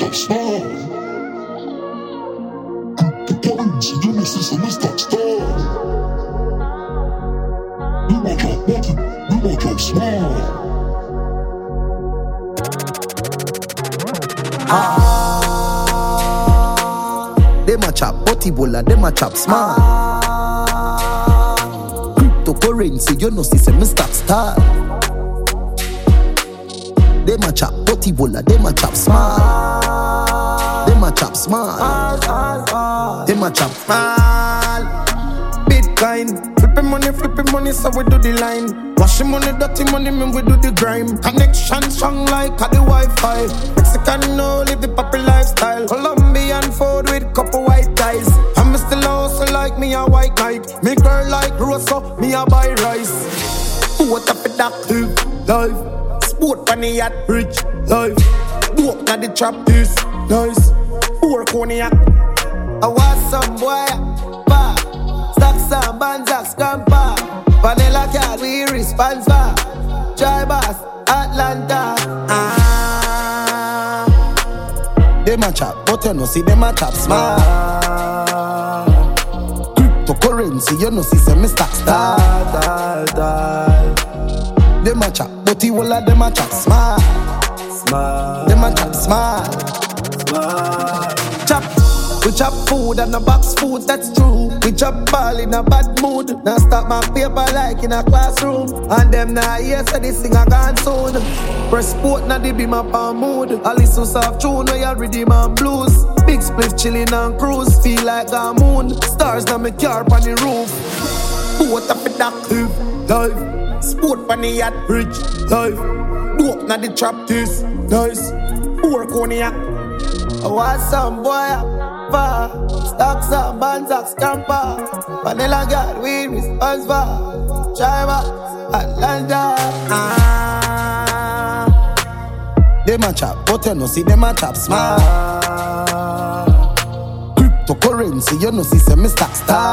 chop smart. Cryptocurrency, you know, c'est Mr. Star. You want chop button, you want chop smart. Dem a chop butty bola, dem a chop smart. Cryptocurrency, you know, c'est Mr. Star. Dem a chop butty bola, dem a chop smart. Dem a chop smart. Dem a chop smart. Bitcoin, flipping money, so we do the line. Washing money, dirty money, man, we do the grime. Connection strong like at the Wi-Fi. Mexican, no, live the poppy lifestyle. Colombian food with couple white ties. I'm still also like me a white knight. Me girl like Rosa, me a buy rice. What up with that life? Sport on the yacht, rich life. Walk na the trap, this nice. Poor cognac. I want some boy, pa. Stocks and bands, scamper. Vanilla cat, we respond for. Try boss, Atlanta. Dem a chop, but you know see dem a chop smart. Cryptocurrency, you know see Mr. Star. Dem a chop, but you all of dem a chop smart. Dem a chop smart. Chop. We chop food and a box food, that's true. We chop ball in a bad mood. Now stop my paper like in a classroom. And them now here say this thing a gone soon. Press sport now they be my palm mood. I listen soft tune where you redeem and blues. Big spliff chillin' and cruise. Feel like a moon. Stars now me car on the roof. Boat up in that life. Sport on the yacht, rich life. Dope now the trap this nice. Poor cognac. I want some boy. Stocks and bands, scamper. Vanilla girl, we respond for. Driver, Atlanta. Dem a chop, but you know see dem a chop smart. Cryptocurrency, you know see Mr. Star.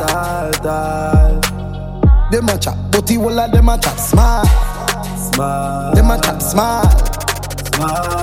Dem a chop, but you all of dem a chop smart. Dem a chop smart.